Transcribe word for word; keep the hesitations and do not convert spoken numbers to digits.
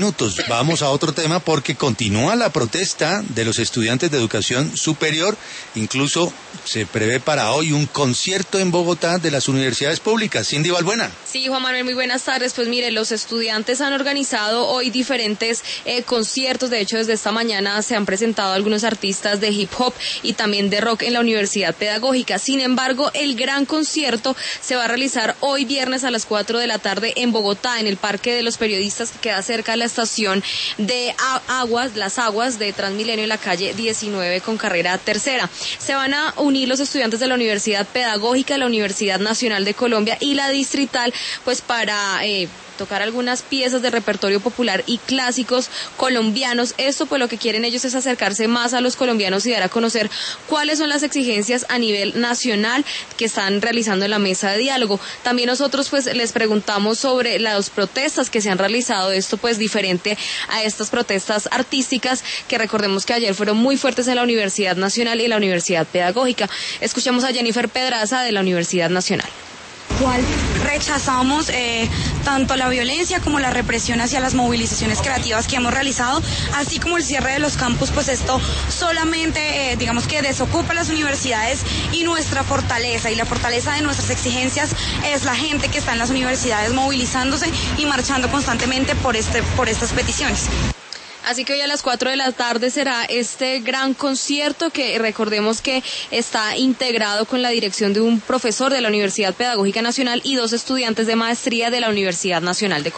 Minutos. Vamos a otro tema porque continúa la protesta de los estudiantes de educación superior. Incluso se prevé para hoy un concierto en Bogotá de las universidades públicas. Cindy Balbuena. Sí, Juan Manuel, muy buenas tardes. Pues mire, los estudiantes han organizado hoy diferentes eh, conciertos. De hecho, desde esta mañana se han presentado algunos artistas de hip hop y también de rock en la Universidad Pedagógica. Sin embargo, el gran concierto se va a realizar hoy viernes a las cuatro de la tarde en Bogotá, en el Parque de los Periodistas, que queda cerca de la estación de Aguas, las Aguas de Transmilenio en la calle diecinueve con carrera tercera. Se van a unir los estudiantes de la Universidad Pedagógica, la Universidad Nacional de Colombia y la Distrital, pues para eh, tocar algunas piezas de repertorio popular y clásicos colombianos. Esto pues lo que quieren ellos es acercarse más a los colombianos y dar a conocer cuáles son las exigencias a nivel nacional que están realizando en la mesa de diálogo. También nosotros pues les preguntamos sobre las protestas que se han realizado, esto pues diferente a estas protestas artísticas que recordemos que ayer fueron muy fuertes en la Universidad Nacional y en la Universidad Pedagógica. Escuchemos a Jennifer Pedraza de la Universidad Nacional. Cual rechazamos eh, tanto la violencia como la represión hacia las movilizaciones creativas que hemos realizado, así como el cierre de los campus. Pues esto solamente, eh, digamos que desocupa las universidades, y nuestra fortaleza y la fortaleza de nuestras exigencias es la gente que está en las universidades movilizándose y marchando constantemente por, este, por estas peticiones. Así que hoy a las cuatro de la tarde será este gran concierto que recordemos que está integrado con la dirección de un profesor de la Universidad Pedagógica Nacional y dos estudiantes de maestría de la Universidad Nacional de Colombia.